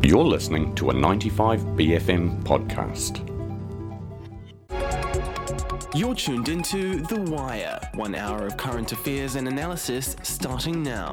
You're listening to a 95BFM podcast. You're tuned into The Wire, 1 hour of current affairs and analysis starting now.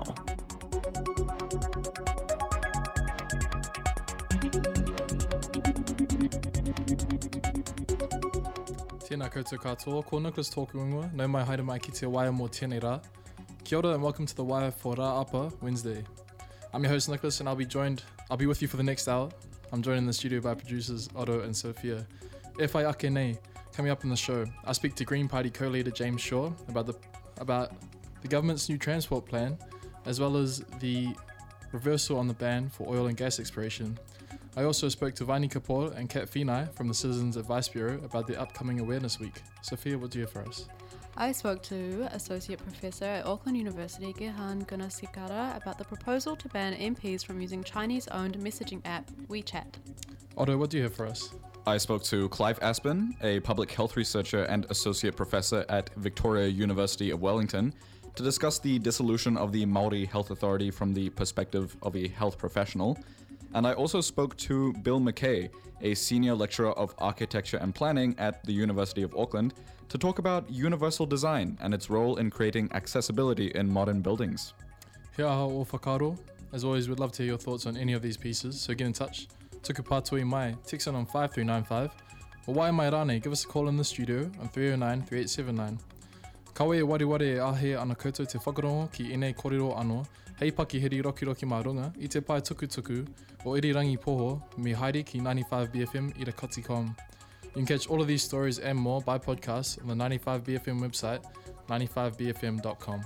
Tēnā koutou katoa, ko Nicholas tōku ingoa, nau mai haere mai ki te Wire mō tēnei rā. Kia ora and welcome to The Wire for Rā Apa, Wednesday. I'm your host Nicholas and I'll be with you for the next hour. I'm joined in the studio by producers Otto and Sophia. E whai ake nei, coming up in the show, I speak to Green Party co-leader James Shaw about the government's new transport plan, as well as the reversal on the ban for oil and gas exploration. I also spoke to Vaini Kapoor and Kat Finai from the Citizens Advice Bureau about the upcoming Awareness Week. Sophia, what do you have for us? I spoke to Associate Professor at Auckland University, Gehan Gunasekara, about the proposal to ban MPs from using Chinese-owned messaging app WeChat. Otto, what do you have for us? I spoke to Clive Aspin, a public health researcher and associate professor at Victoria University of Wellington, to discuss the dissolution of the Māori Health Authority from the perspective of a health professional. And I also spoke to Bill McKay, a senior lecturer of architecture and planning at the University of Auckland, to talk about universal design and its role in creating accessibility in modern buildings. He aha o whakaro. As always, we'd love to hear your thoughts on any of these pieces, so get in touch. Tuku pātui mai, text in on 5395. Or wai mai rānei, give us a call in the studio on 309-3879. Kawe e wariware e ahe ana koutou te whakarongo ki enei kōrero anō, hei paki hiri roki mā runga, i te pai tuku o irirangi poho, me Heidi ki 95BFM i Rakoti.com. You can catch all of these stories and more by podcast on the 95BFM website, 95BFM.com.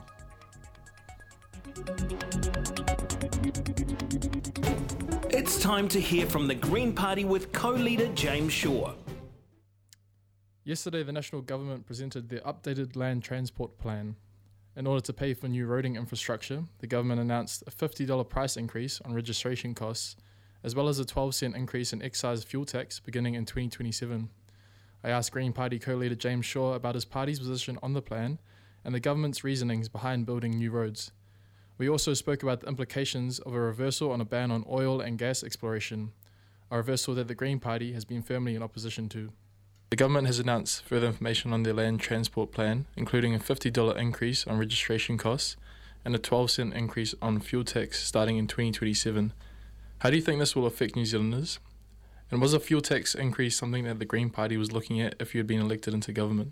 It's time to hear from the Green Party with co-leader James Shaw. Yesterday, the National Government presented their updated land transport plan. In order to pay for new roading infrastructure, the government announced a $50 price increase on registration costs, as well as a 12-cent increase in excise fuel tax beginning in 2027. I asked Green Party co-leader James Shaw about his party's position on the plan and the government's reasonings behind building new roads. We also spoke about the implications of a reversal on a ban on oil and gas exploration, a reversal that the Green Party has been firmly in opposition to. The government has announced further information on their land transport plan, including a $50 increase on registration costs and a 12-cent increase on fuel tax starting in 2027. How do you think this will affect New Zealanders? And was a fuel tax increase something that the Green Party was looking at if you had been elected into government?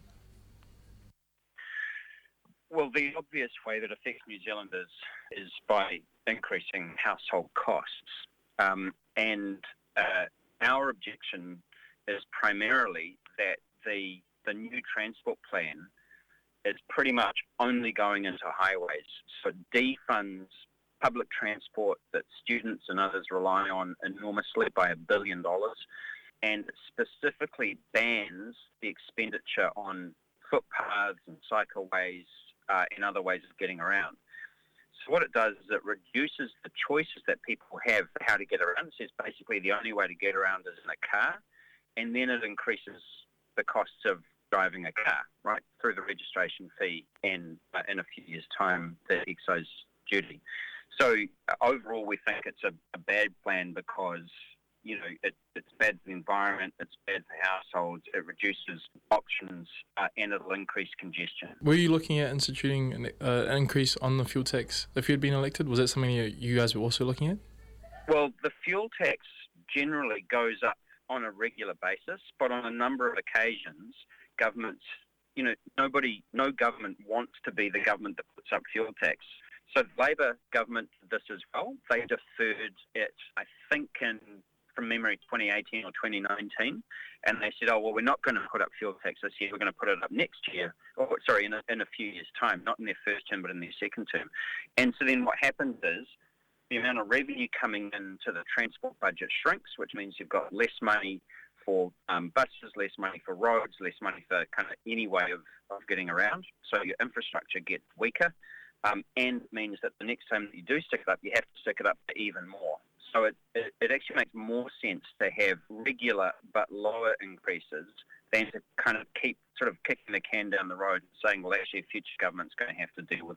Well, the obvious way that affects New Zealanders is by increasing household costs. Our objection is primarily that the new transport plan is pretty much only going into highways. So it defunds public transport that students and others rely on enormously by $1 billion, and it specifically bans the expenditure on footpaths and cycleways and other ways of getting around. So what it does is it reduces the choices that people have for how to get around. It says basically the only way to get around is in a car, and then it increases the costs of driving a car, right, through the registration fee and in a few years' time, the excise duty. So overall, we think it's a bad plan because, it's bad for the environment, it's bad for households, it reduces options, and it'll increase congestion. Were you looking at instituting an increase on the fuel tax if you had been elected? Was that something you guys were also looking at? Well, the fuel tax generally goes up on a regular basis, but on a number of occasions, governments, no government wants to be the government that puts up fuel tax. So the Labour government did this as well. They deferred it, I think, from memory, 2018 or 2019, and they said, we're not going to put up fuel tax this year, we're going to put it up next year, in a few years' time, not in their first term, but in their second term. And so then what happens is the amount of revenue coming into the transport budget shrinks, which means you've got less money for buses, less money for roads, less money for kind of any way of getting around. So your infrastructure gets weaker. And means that the next time that you do stick it up, you have to stick it up for even more. So it actually makes more sense to have regular but lower increases than to kind of keep sort of kicking the can down the road and saying, well, actually, a future government's going to have to deal with that.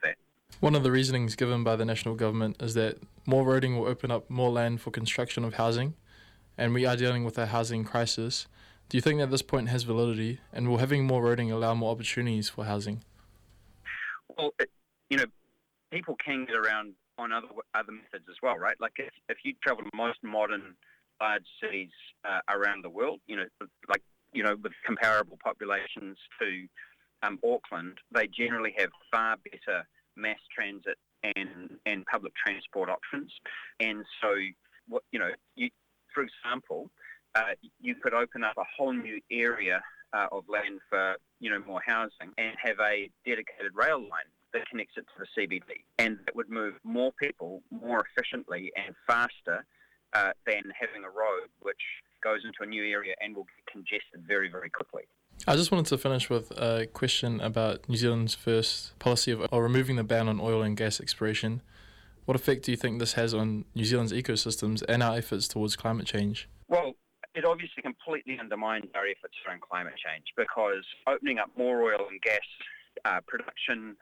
One of the reasonings given by the national government is that more roading will open up more land for construction of housing, and we are dealing with a housing crisis. Do you think that this point has validity, and will having more roading allow more opportunities for housing? Well, people can get around on other methods as well, right? Like if you travel to most modern large cities around the world, with comparable populations to Auckland, they generally have far better mass transit and public transport options. And so, for example, you could open up a whole new area of land for more housing and have a dedicated rail line that connects it to the CBD, and that would move more people more efficiently and faster than having a road which goes into a new area and will get congested very, very quickly. I just wanted to finish with a question about New Zealand's first policy of removing the ban on oil and gas exploration. What effect do you think this has on New Zealand's ecosystems and our efforts towards climate change? Well, it obviously completely undermines our efforts around climate change, because opening up more oil and gas production,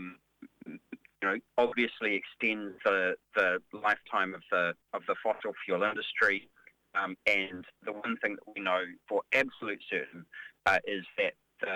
obviously extends the lifetime of the fossil fuel industry. And the one thing that we know for absolute certain is that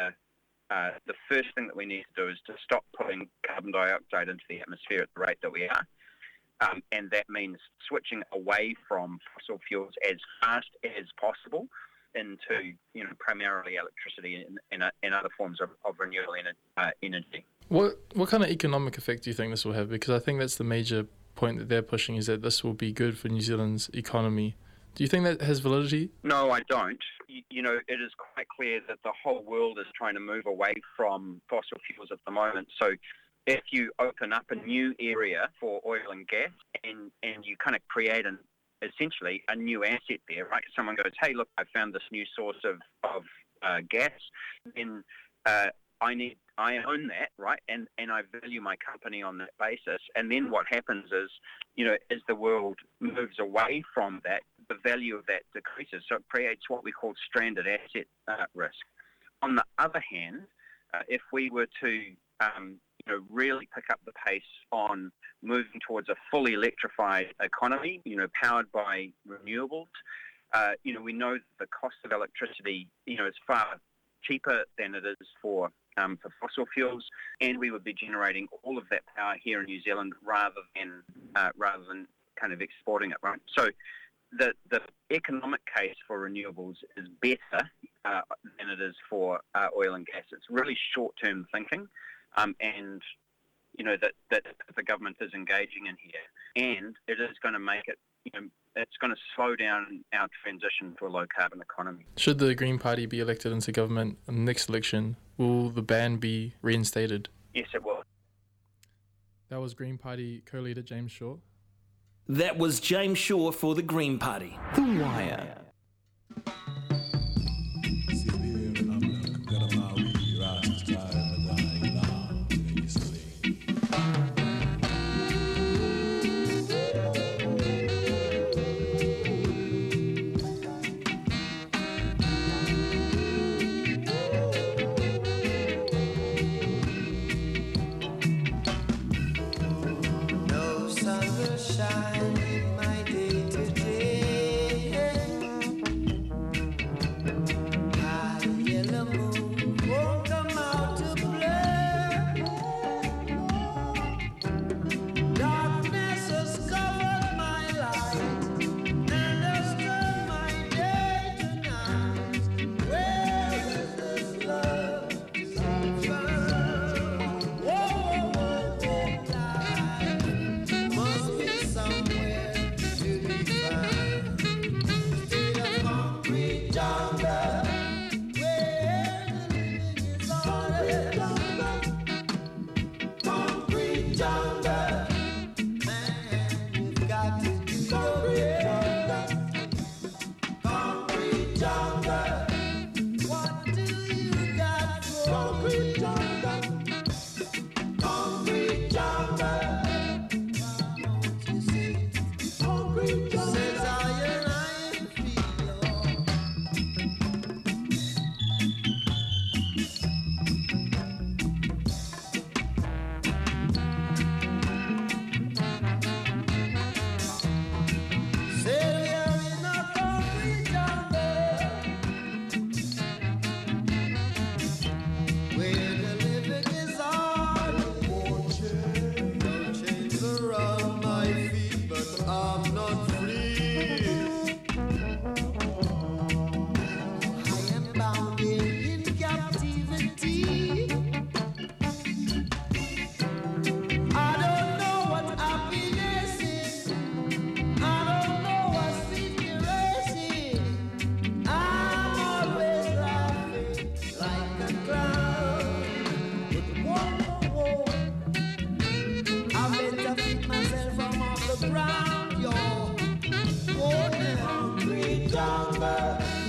the first thing that we need to do is to stop putting carbon dioxide into the atmosphere at the rate that we are. And that means switching away from fossil fuels as fast as possible into, primarily electricity and other forms of renewable energy. What kind of economic effect do you think this will have? Because I think that's the major point that they're pushing, is that this will be good for New Zealand's economy. Do you think that has validity? No, I don't. It is quite clear that the whole world is trying to move away from fossil fuels at the moment. So if you open up a new area for oil and gas and you kind of create essentially a new asset there, right? Someone goes, hey, look, I found this new source of gas, then I own that, right? And I value my company on that basis. And then what happens is, as the world moves away from that, the value of that decreases. So it creates what we call stranded asset risk. On the other hand, if we were to really pick up the pace on moving towards a fully electrified economy, powered by renewables, we know that the cost of electricity, is far cheaper than it is for fossil fuels, and we would be generating all of that power here in New Zealand rather than kind of exporting it, right? So the economic case for renewables is better than it is for oil and gas. It's really short-term thinking, and that the government is engaging in here, and it is going to make it, it's going to slow down our transition to a low-carbon economy. Should the Green Party be elected into government in the next election, will the ban be reinstated? Yes, it will. That was Green Party co-leader James Shaw. That was James Shaw for the Green Party. The Wire. I'm not free. I am bound in captivity. I don't know what happiness is. I don't know what secret is. I'm always laughing like a clown. But whoa, I better pick myself from off the ground, yo. Oh, now, great jungle.